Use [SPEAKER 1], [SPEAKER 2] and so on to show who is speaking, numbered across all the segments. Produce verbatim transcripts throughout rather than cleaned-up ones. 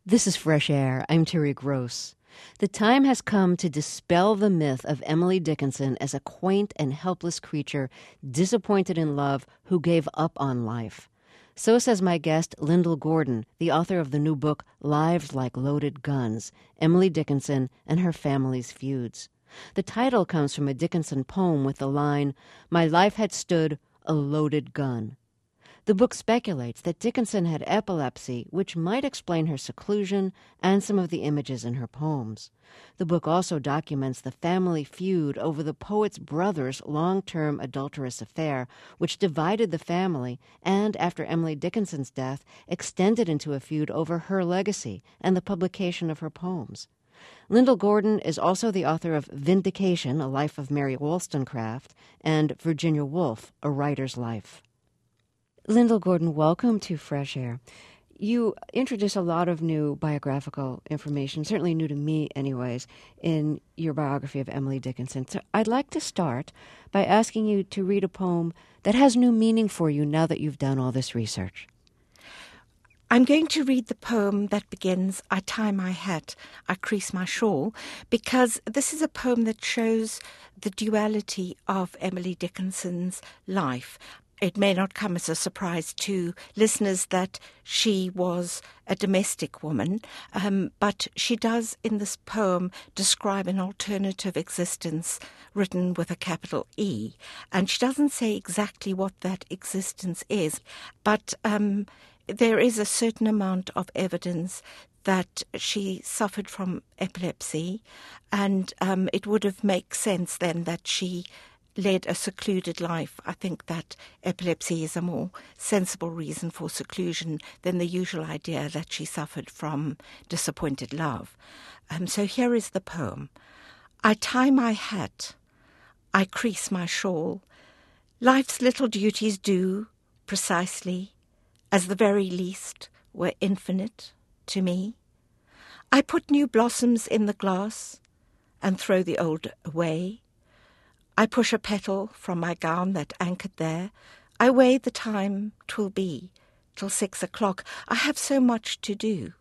[SPEAKER 1] This is Fresh Air. I'm Terry Gross. The time has come to dispel the myth of Emily Dickinson as a quaint and helpless creature disappointed in love who gave up on life. So says my guest, Lyndall Gordon, the author of the new book, Lives Like Loaded Guns, Emily Dickinson and Her Family's Feuds. The title comes from a Dickinson poem with the line, "My life had stood a loaded gun." The book speculates that Dickinson had epilepsy, which might explain her seclusion and some of the images in her poems. The book also documents the family feud over the poet's brother's long-term adulterous affair, which divided the family and, after Emily Dickinson's death, extended into a feud over her legacy and the publication of her poems. Lyndall Gordon is also the author of Vindication, A Life of Mary Wollstonecraft, and Virginia Woolf, A Writer's Life. Lyndall Gordon, welcome to Fresh Air. You introduce a lot of new biographical information, certainly new to me anyways, in your biography of Emily Dickinson. So I'd like to start by asking you to read a poem that has new meaning for you now that you've done all this research.
[SPEAKER 2] I'm going to read the poem that begins, I tie my hat, I crease my shawl, because this is a poem that shows the duality of Emily Dickinson's life. It may not come as a surprise to listeners that she was a domestic woman, um, but she does in this poem describe an alternative existence written with a capital E. And she doesn't say exactly what that existence is, but um, there is a certain amount of evidence that she suffered from epilepsy, and um, it would have made sense then that she led a secluded life. I think that epilepsy is a more sensible reason for seclusion than the usual idea that she suffered from disappointed love. Um, so here is the poem. I tie my hat, I crease my shawl. Life's little duties do precisely as the very least were infinite to me. I put new blossoms in the glass and throw the old away. I push a petal from my gown that anchored there. I weigh the time 'twill be till six o'clock. I have so much to do.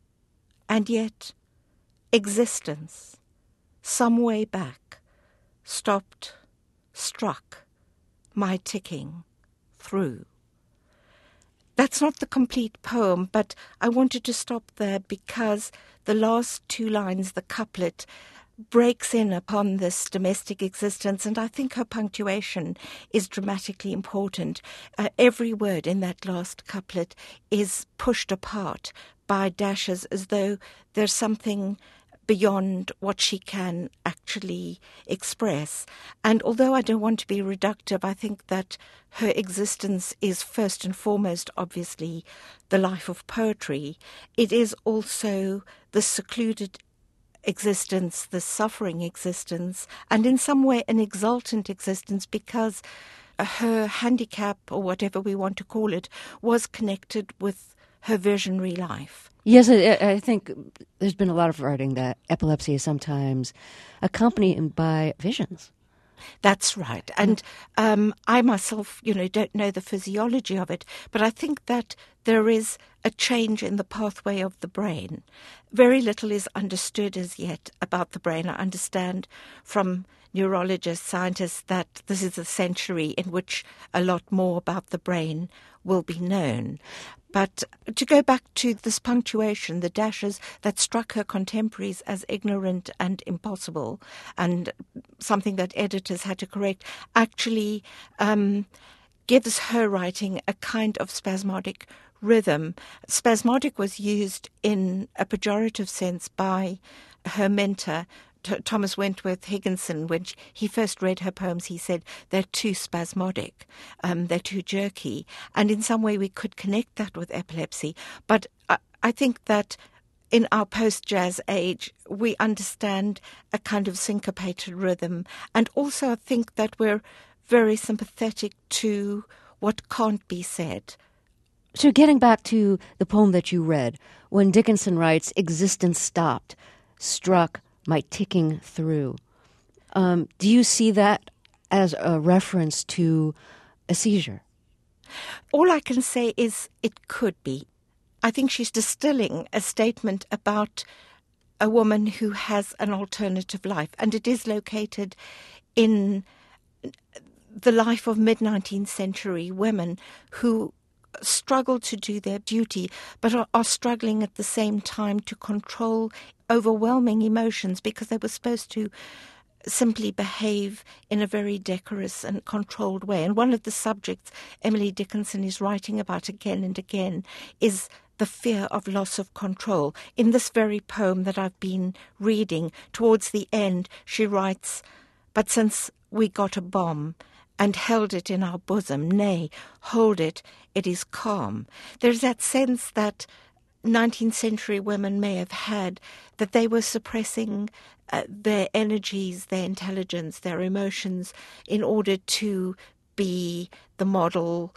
[SPEAKER 2] And yet, existence, some way back, stopped, struck, my ticking through. That's not the complete poem, but I wanted to stop there because the last two lines, the couplet, breaks in upon this domestic existence, and I think her punctuation is dramatically important. Uh, every word in that last couplet is pushed apart by dashes as though there's something beyond what she can actually express. And although I don't want to be reductive, I think that her existence is first and foremost, obviously, the life of poetry. It is also the secluded existence, the suffering existence, and in some way an exultant existence, because her handicap, or whatever we want to call it, was connected with her visionary life.
[SPEAKER 1] Yes, I, I think there's been a lot of writing that epilepsy is sometimes accompanied by visions.
[SPEAKER 2] That's right. And um, I myself, you know, don't know the physiology of it, but I think that there is a change in the pathway of the brain. Very little is understood as yet about the brain. I understand from neurologists, scientists, that this is a century in which a lot more about the brain will be known. But to go back to this punctuation, the dashes that struck her contemporaries as ignorant and impossible, and something that editors had to correct, actually um, gives her writing a kind of spasmodic rhythm. Spasmodic was used in a pejorative sense by her mentor, T- Thomas Wentworth Higginson. When he first read her poems, he said, they're too spasmodic, um, they're too jerky. And in some way we could connect that with epilepsy. But I, I think that in our post-jazz age, we understand a kind of syncopated rhythm. And also I think that we're very sympathetic to what can't be said.
[SPEAKER 1] So getting back to the poem that you read, when Dickinson writes, existence stopped, struck my ticking through. Um, do you see that as a reference to a seizure?
[SPEAKER 2] All I can say is it could be. I think she's distilling a statement about a woman who has an alternative life, and it is located in the life of mid-nineteenth century women who struggle to do their duty, but are, are struggling at the same time to control overwhelming emotions because they were supposed to simply behave in a very decorous and controlled way. And one of the subjects Emily Dickinson is writing about again and again is the fear of loss of control. In this very poem that I've been reading, towards the end, she writes, "But since we got a bomb and held it in our bosom, nay, hold it, it is calm." There's that sense that nineteenth century women may have had, that they were suppressing uh, their energies, their intelligence, their emotions in order to be the model,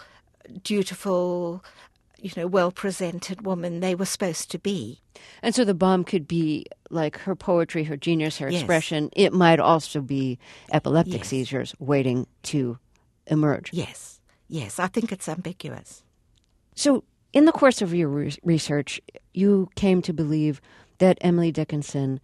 [SPEAKER 2] dutiful, you know, well-presented woman they were supposed to be.
[SPEAKER 1] And so the bomb could be like her poetry, her genius, her
[SPEAKER 2] Yes.
[SPEAKER 1] expression. It might also be epileptic
[SPEAKER 2] Yes.
[SPEAKER 1] seizures waiting to emerge.
[SPEAKER 2] Yes, yes, I think it's ambiguous.
[SPEAKER 1] So in the course of your re- research, you came to believe that Emily Dickinson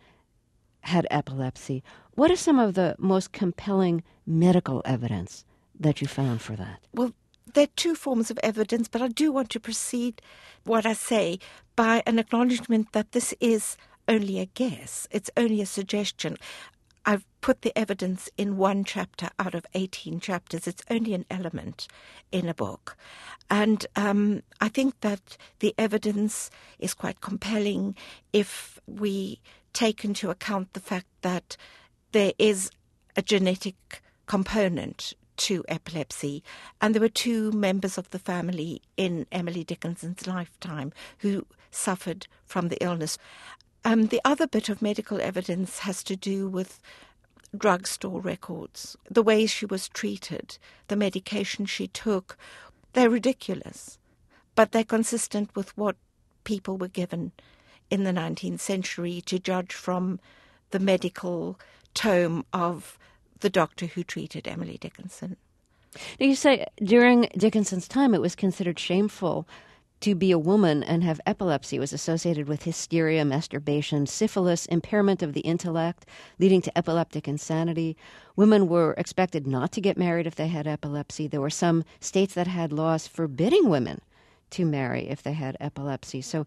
[SPEAKER 1] had epilepsy. What is some of the most compelling medical evidence that you found for that?
[SPEAKER 2] Well, there are two forms of evidence, but I do want to precede what I say by an acknowledgement that this is only a guess. It's only a suggestion. I've put the evidence in one chapter out of eighteen chapters. It's only an element in a book. And um, I think that the evidence is quite compelling if we take into account the fact that there is a genetic component to epilepsy, and there were two members of the family in Emily Dickinson's lifetime who suffered from the illness. Um, the other bit of medical evidence has to do with drugstore records, the way she was treated, the medication she took. They're ridiculous, but they're consistent with what people were given in the nineteenth century, to judge from the medical tome of the doctor who treated Emily Dickinson.
[SPEAKER 1] Now, you say during Dickinson's time it was considered shameful to be a woman and have epilepsy. It was associated with hysteria, masturbation, syphilis, impairment of the intellect, leading to epileptic insanity. Women were expected not to get married if they had epilepsy. There were some states that had laws forbidding women to marry if they had epilepsy. So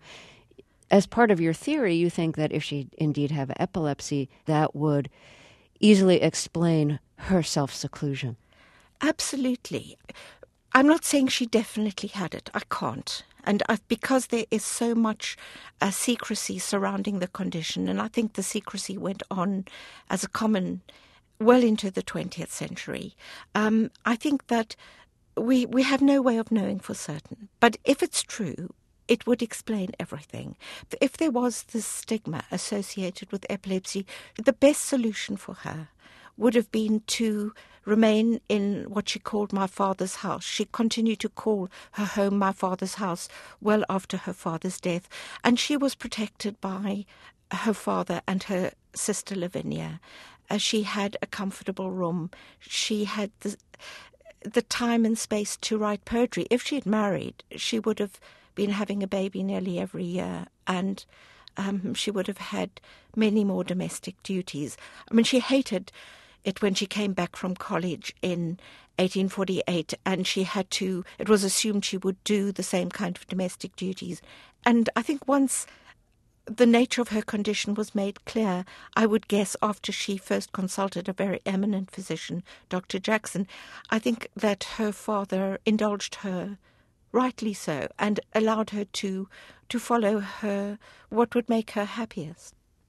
[SPEAKER 1] as part of your theory, you think that if she indeed have epilepsy, that would easily explain her self-seclusion.
[SPEAKER 2] Absolutely. I'm not saying she definitely had it. I can't. And I've, because there is so much uh, secrecy surrounding the condition, and I think the secrecy went on as a common well into the twentieth century, um, I think that we we have no way of knowing for certain. But if it's true, it would explain everything. If there was this stigma associated with epilepsy, the best solution for her would have been to remain in what she called my father's house. She continued to call her home my father's house well after her father's death, and she was protected by her father and her sister Lavinia. Uh, she had a comfortable room. She had the, the time and space to write poetry. If she had married, she would have been having a baby nearly every year, and um, she would have had many more domestic duties. I mean, she hated it when she came back from college in eighteen forty-eight, and she had to, it was assumed she would do the same kind of domestic duties. And I think once the nature of her condition was made clear, I would guess after she first consulted a very eminent physician, Doctor Jackson, I think that her father indulged her, rightly so, and allowed her to to follow her, what would make her happiest.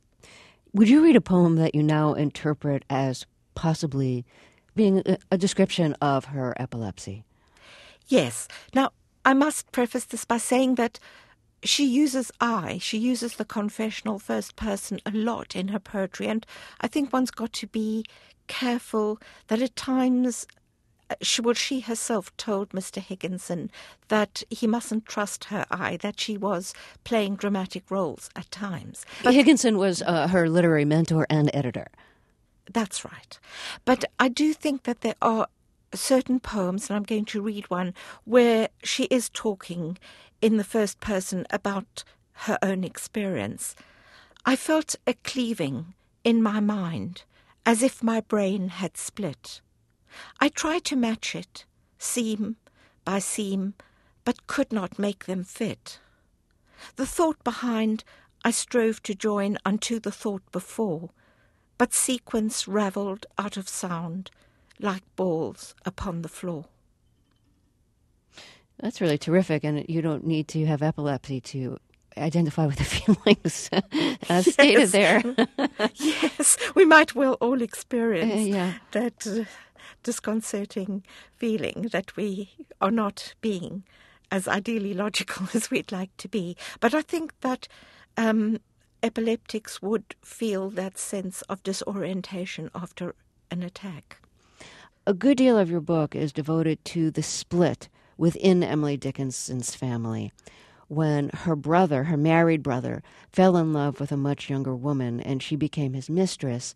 [SPEAKER 1] Would you read a poem that you now interpret as possibly being a, a description of her epilepsy?
[SPEAKER 2] Yes. Now, I must preface this by saying that she uses I, she uses the confessional first person a lot in her poetry, and I think one's got to be careful that at times, she, well, she herself told Mister Higginson that he mustn't trust her I, that she was playing dramatic roles at times.
[SPEAKER 1] But Higginson was uh, her literary mentor and editor.
[SPEAKER 2] That's right. But I do think that there are certain poems, and I'm going to read one, where she is talking in the first person about her own experience, I felt a cleaving in my mind, as if my brain had split. I tried to match it, seam by seam, but could not make them fit. The thought behind I strove to join unto the thought before, but sequence ravelled out of sound, like balls upon the floor.
[SPEAKER 1] That's really terrific, and you don't need to have epilepsy to identify with the feelings uh, stated there.
[SPEAKER 2] Yes, we might well all experience
[SPEAKER 1] uh, yeah.
[SPEAKER 2] that uh, disconcerting feeling that we are not being as ideally logical as we'd like to be. But I think that um, epileptics would feel that sense of disorientation after an attack.
[SPEAKER 1] A good deal of your book is devoted to the split within Emily Dickinson's family, when her brother, her married brother, fell in love with a much younger woman and she became his mistress,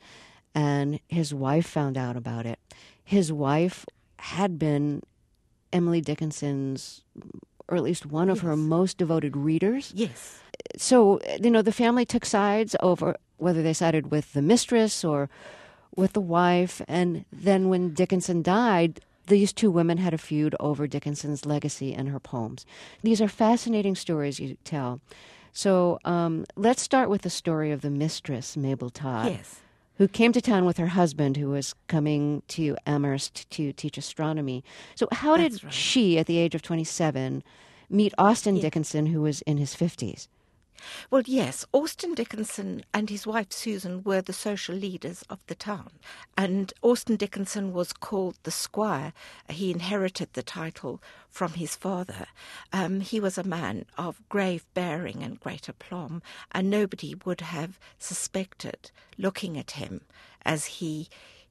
[SPEAKER 1] and his wife found out about it. His wife had been Emily Dickinson's, or at least one of
[SPEAKER 2] Yes.
[SPEAKER 1] her most devoted readers.
[SPEAKER 2] Yes.
[SPEAKER 1] So, you know, the family took sides over whether they sided with the mistress or with the wife, and then when Dickinson died, these two women had a feud over Dickinson's legacy and her poems. These are fascinating stories you tell. So um, let's start with the story of the mistress, Mabel Todd,
[SPEAKER 2] Yes.
[SPEAKER 1] who came to town with her husband, who was coming to Amherst to teach astronomy. So how
[SPEAKER 2] That's
[SPEAKER 1] did
[SPEAKER 2] right.
[SPEAKER 1] she, at the age of twenty-seven, meet Austin
[SPEAKER 2] Yes.
[SPEAKER 1] Dickinson, who was in his fifties?
[SPEAKER 2] Well, yes, Austin Dickinson and his wife Susan were the social leaders of the town. And Austin Dickinson was called the Squire. He inherited the title from his father. Um, he was a man of grave bearing and great aplomb, and nobody would have suspected, looking at him as he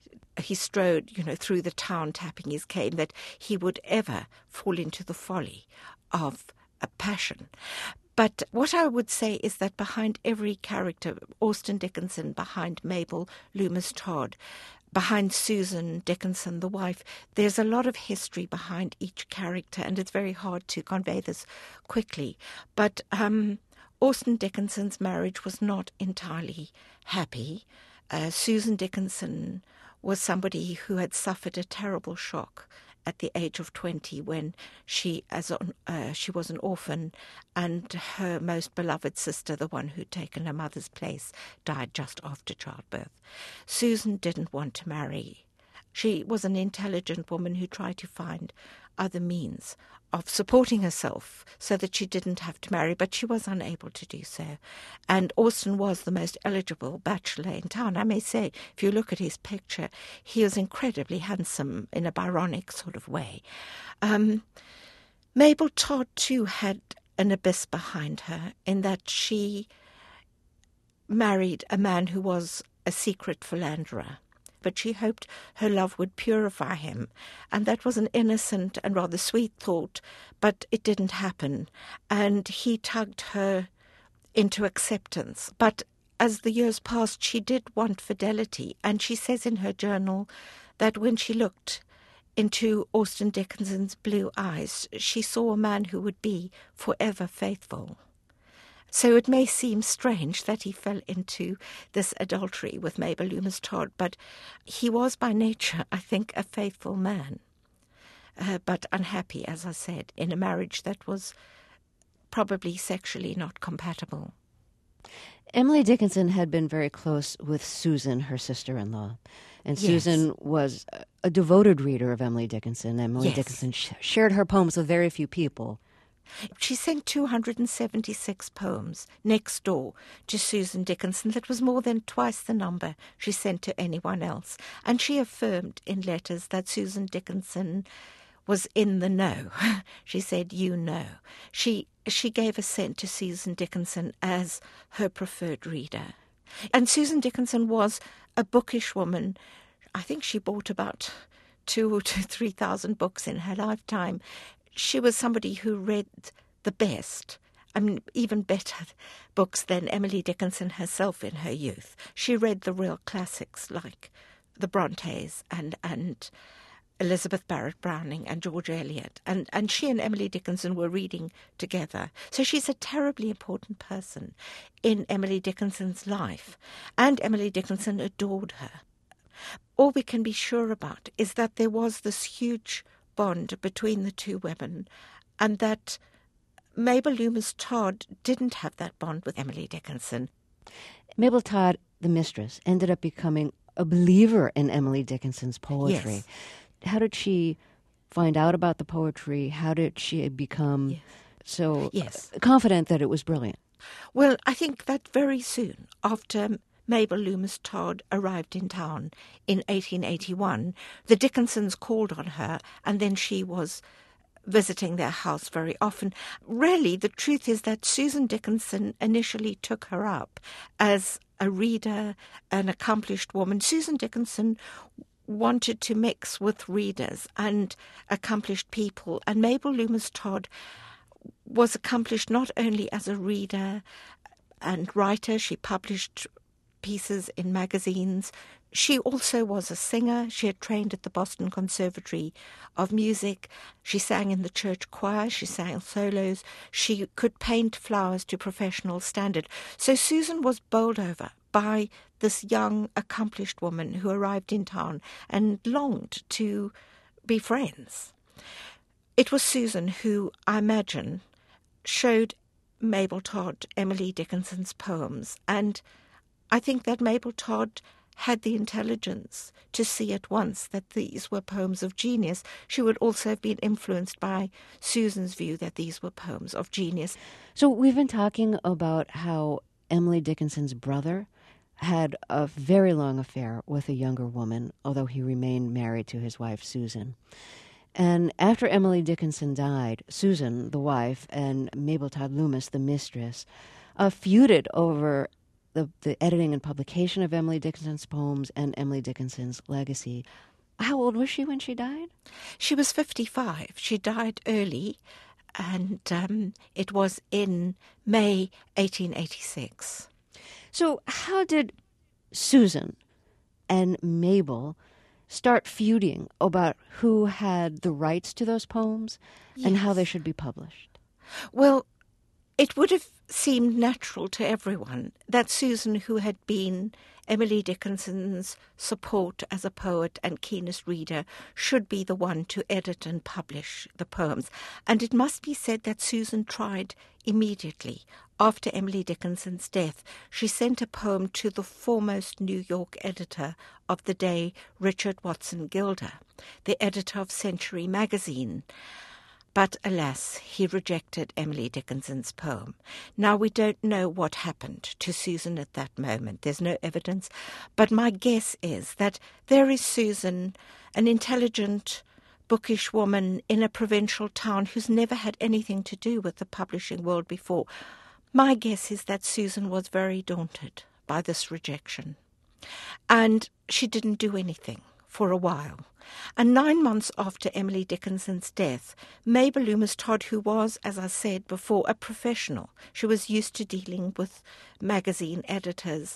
[SPEAKER 2] he strode, you know, through the town tapping his cane, that he would ever fall into the folly of a passion. But what I would say is that behind every character, Austin Dickinson, behind Mabel Loomis Todd, behind Susan Dickinson, the wife, there's a lot of history behind each character, and it's very hard to convey this quickly. But um, Austin Dickinson's marriage was not entirely happy. Uh, Susan Dickinson was somebody who had suffered a terrible shock at the age of twenty, when she as an, uh, she was an orphan, and her most beloved sister, the one who'd taken her mother's place, died just after childbirth. Susan didn't want to marry. She was an intelligent woman who tried to find other means of supporting herself so that she didn't have to marry, but she was unable to do so. And Austin was the most eligible bachelor in town. I may say, if you look at his picture, he was incredibly handsome in a Byronic sort of way. Um, Mabel Todd, too, had an abyss behind her in that she married a man who was a secret philanderer. But she hoped her love would purify him. And that was an innocent and rather sweet thought, but it didn't happen. And he tugged her into acceptance. But as the years passed, she did want fidelity. And she says in her journal that when she looked into Austin Dickinson's blue eyes, she saw a man who would be forever faithful. So it may seem strange that he fell into this adultery with Mabel Loomis Todd, but he was by nature, I think, a faithful man, uh, but unhappy, as I said, in a marriage that was probably sexually not compatible.
[SPEAKER 1] Emily Dickinson had been very close with Susan, her sister-in-law, and
[SPEAKER 2] Yes.
[SPEAKER 1] Susan was a devoted reader of Emily Dickinson. Emily
[SPEAKER 2] Yes.
[SPEAKER 1] Dickinson sh- shared her poems with very few people.
[SPEAKER 2] She sent two hundred seventy-six poems next door to Susan Dickinson. That was more than twice the number she sent to anyone else. And she affirmed in letters that Susan Dickinson was in the know. She said, you know. She she gave assent to Susan Dickinson as her preferred reader. And Susan Dickinson was a bookish woman. I think she bought about two to three thousand books in her lifetime. She was somebody who read the best, I mean, even better books than Emily Dickinson herself in her youth. She read the real classics like the Brontes and, and Elizabeth Barrett Browning and George Eliot. And, and she and Emily Dickinson were reading together. So she's a terribly important person in Emily Dickinson's life. And Emily Dickinson adored her. All we can be sure about is that there was this huge bond between the two women, and that Mabel Loomis Todd didn't have that bond with Emily Dickinson.
[SPEAKER 1] Mabel Todd, the mistress, ended up becoming a believer in Emily Dickinson's poetry.
[SPEAKER 2] Yes.
[SPEAKER 1] How did she find out about the poetry? How did she become
[SPEAKER 2] yes.
[SPEAKER 1] so
[SPEAKER 2] yes.
[SPEAKER 1] confident that it was brilliant?
[SPEAKER 2] Well, I think that very soon after Mabel Loomis Todd arrived in town in eighteen eighty-one, the Dickinsons called on her, and then she was visiting their house very often. Really, the truth is that Susan Dickinson initially took her up as a reader, an accomplished woman. Susan Dickinson wanted to mix with readers and accomplished people, and Mabel Loomis Todd was accomplished not only as a reader and writer. She published pieces in magazines. She also was a singer. She had trained at the Boston Conservatory of Music. She sang in the church choir. She sang solos. She could paint flowers to professional standard. So Susan was bowled over by this young, accomplished woman who arrived in town and longed to be friends. It was Susan who, I imagine, showed Mabel Todd Emily Dickinson's poems, and I think that Mabel Todd had the intelligence to see at once that these were poems of genius. She would also have been influenced by Susan's view that these were poems of genius.
[SPEAKER 1] So we've been talking about how Emily Dickinson's brother had a very long affair with a younger woman, although he remained married to his wife, Susan. And after Emily Dickinson died, Susan, the wife, and Mabel Todd Loomis, the mistress, uh, feuded over the, the editing and publication of Emily Dickinson's poems and Emily Dickinson's legacy. How old was she when she died?
[SPEAKER 2] She was fifty-five. She died early, and um, it was in May eighteen eighty-six.
[SPEAKER 1] So how did Susan and Mabel start feuding about who had the rights to those poems yes. and how they should be published?
[SPEAKER 2] Well, it would have seemed natural to everyone that Susan, who had been Emily Dickinson's support as a poet and keenest reader, should be the one to edit and publish the poems. And it must be said that Susan tried immediately. After Emily Dickinson's death, she sent a poem to the foremost New York editor of the day, Richard Watson Gilder, the editor of Century magazine. But alas, he rejected Emily Dickinson's poem. Now, we don't know what happened to Susan at that moment. There's no evidence. But my guess is that there is Susan, an intelligent, bookish woman in a provincial town who's never had anything to do with the publishing world before. My guess is that Susan was very daunted by this rejection. And she didn't do anything for a while. And nine months after Emily Dickinson's death, Mabel Loomis Todd, who was, as I said before, a professional, she was used to dealing with magazine editors,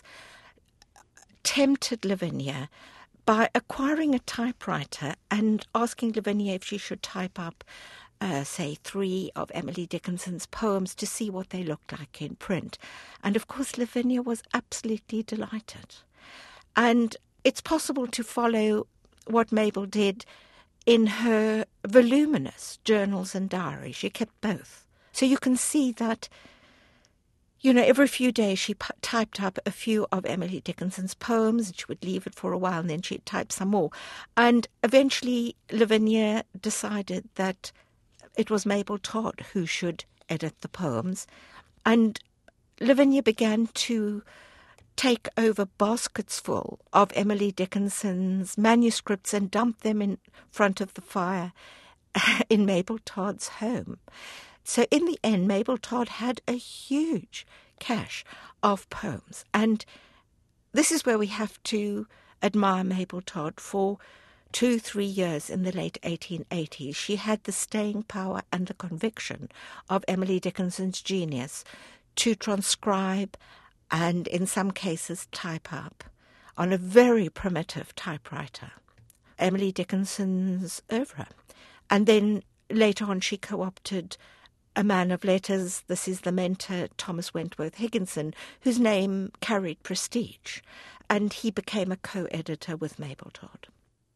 [SPEAKER 2] tempted Lavinia by acquiring a typewriter and asking Lavinia if she should type up, uh, say, three of Emily Dickinson's poems to see what they looked like in print. And of course, Lavinia was absolutely delighted. And it's possible to follow what Mabel did in her voluminous journals and diaries. She kept both. So you can see that, you know, every few days she p- typed up a few of Emily Dickinson's poems, and she would leave it for a while, and then she'd type some more. And eventually Lavinia decided that it was Mabel Todd who should edit the poems. And Lavinia began to take over baskets full of Emily Dickinson's manuscripts and dump them in front of the fire in Mabel Todd's home. So in the end, Mabel Todd had a huge cache of poems. And this is where we have to admire Mabel Todd. For two, three years in the late eighteen eighties, she had the staying power and the conviction of Emily Dickinson's genius to transcribe and in some cases type up on a very primitive typewriter Emily Dickinson's oeuvre. And then later on she co-opted a man of letters, this is the mentor, Thomas Wentworth Higginson, whose name carried prestige. And he became a co-editor with Mabel Todd.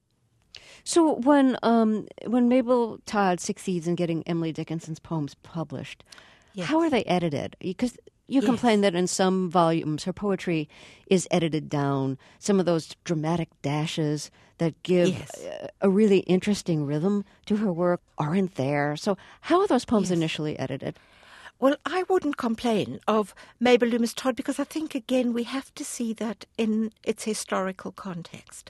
[SPEAKER 1] So when um, when Mabel Todd succeeds in getting Emily Dickinson's poems published, yes. How are they edited? Because you yes. complain that in some volumes her poetry is edited down. Some of those dramatic dashes that give yes. a, a really interesting rhythm to her work aren't there. So how are those poems yes. initially edited?
[SPEAKER 2] Well, I wouldn't complain of Mabel Loomis Todd because I think, again, we have to see that in its historical context.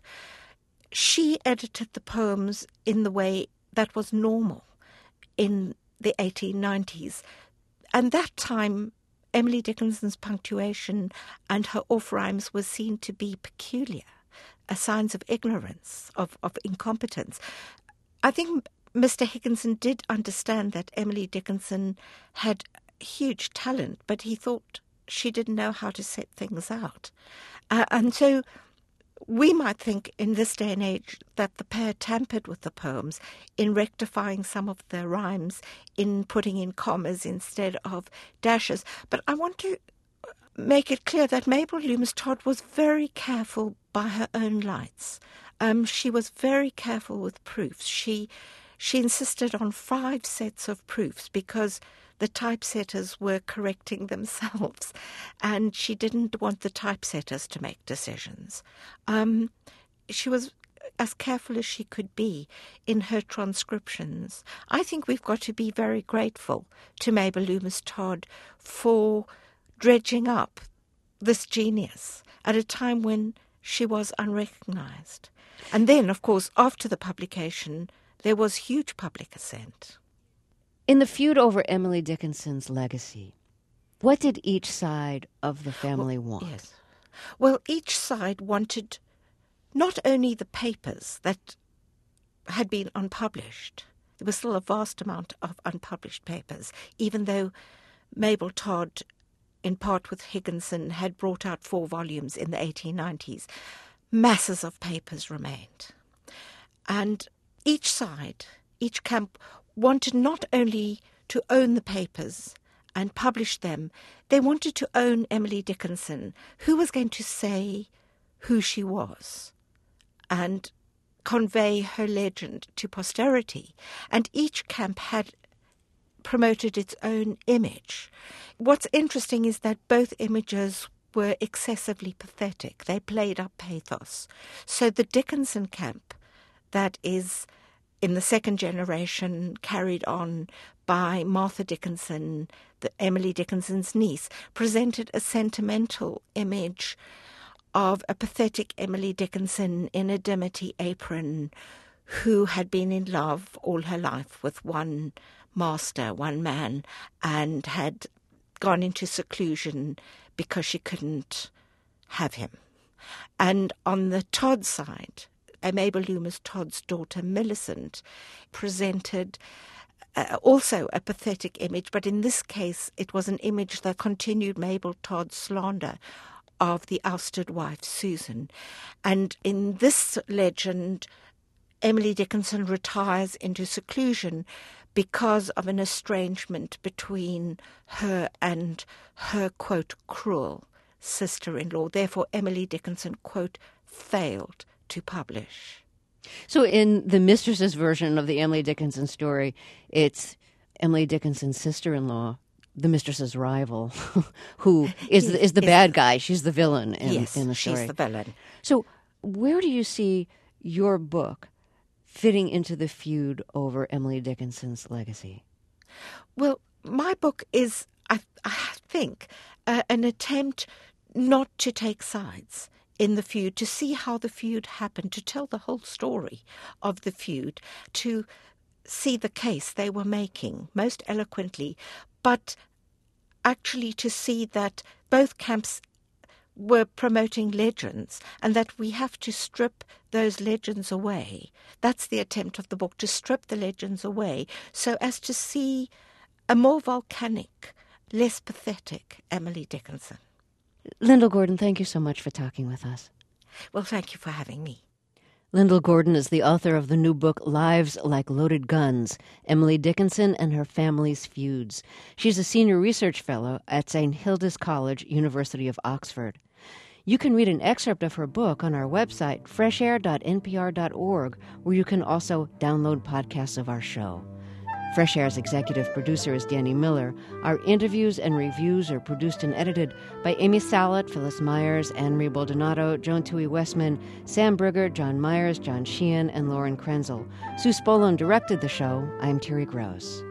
[SPEAKER 2] She edited the poems in the way that was normal in the eighteen nineties. And that time, Emily Dickinson's punctuation and her off-rhymes were seen to be peculiar, as signs of ignorance, of, of incompetence. I think Mister Higginson did understand that Emily Dickinson had huge talent, but he thought she didn't know how to set things out. Uh, and so we might think in this day and age that the pair tampered with the poems in rectifying some of the rhymes, in putting in commas instead of dashes. But I want to make it clear that Mabel Loomis Todd was very careful by her own lights. Um, she was very careful with proofs. She she insisted on five sets of proofs because the typesetters were correcting themselves, and she didn't want the typesetters to make decisions. Um, she was as careful as she could be in her transcriptions. I think we've got to be very grateful to Mabel Loomis Todd for dredging up this genius at a time when she was unrecognized. And then, of course, after the publication, there was huge public assent.
[SPEAKER 1] In the feud over Emily Dickinson's legacy, what did each side of the family
[SPEAKER 2] well,
[SPEAKER 1] want?
[SPEAKER 2] Yes. Well, each side wanted not only the papers that had been unpublished. There was still a vast amount of unpublished papers, even though Mabel Todd, in part with Higginson, had brought out four volumes in the eighteen nineties. Masses of papers remained. And each side, each camp, wanted not only to own the papers and publish them, they wanted to own Emily Dickinson, who was going to say who she was and convey her legend to posterity. And each camp had promoted its own image. What's interesting is that both images were excessively pathetic. They played up pathos. So the Dickinson camp, that is in the second generation, carried on by Martha Dickinson, the Emily Dickinson's niece, presented a sentimental image of a pathetic Emily Dickinson in a dimity apron who had been in love all her life with one master, one man, and had gone into seclusion because she couldn't have him. And on the Todd side, Mabel Loomis Todd's daughter Millicent presented uh, also a pathetic image, but in this case it was an image that continued Mabel Todd's slander of the ousted wife Susan. And in this legend, Emily Dickinson retires into seclusion because of an estrangement between her and her, quote, cruel sister-in-law. Therefore, Emily Dickinson, quote, failed to publish.
[SPEAKER 1] So in the Mistress's version of the Emily Dickinson story, it's Emily Dickinson's sister-in-law, the mistress's rival, who is the, is the is bad guy. She's the villain in,
[SPEAKER 2] yes,
[SPEAKER 1] in the story.
[SPEAKER 2] She's the villain.
[SPEAKER 1] So where do you see your book fitting into the feud over Emily Dickinson's legacy?
[SPEAKER 2] Well, my book is, I, I think, uh, an attempt not to take sides in the feud, to see how the feud happened, to tell the whole story of the feud, to see the case they were making most eloquently, but actually to see that both camps were promoting legends and that we have to strip those legends away. That's the attempt of the book, to strip the legends away so as to see a more volcanic, less pathetic Emily Dickinson.
[SPEAKER 1] Lyndall Gordon, thank you so much for talking with us.
[SPEAKER 2] Well, thank you for having me.
[SPEAKER 1] Lyndall Gordon is the author of the new book, Lives Like Loaded Guns, Emily Dickinson and Her Family's Feuds. She's a senior research fellow at Saint Hilda's College, University of Oxford. You can read an excerpt of her book on our website, fresh air dot n p r dot org, where you can also download podcasts of our show. Fresh Air's executive producer is Danny Miller. Our interviews and reviews are produced and edited by Amy Salat, Phyllis Myers, Anne-Marie Baldonado, Joan Tui Westman, Sam Brigger, John Myers, John Sheehan, and Lauren Krenzel. Sue Spolone directed the show. I'm Terry Gross.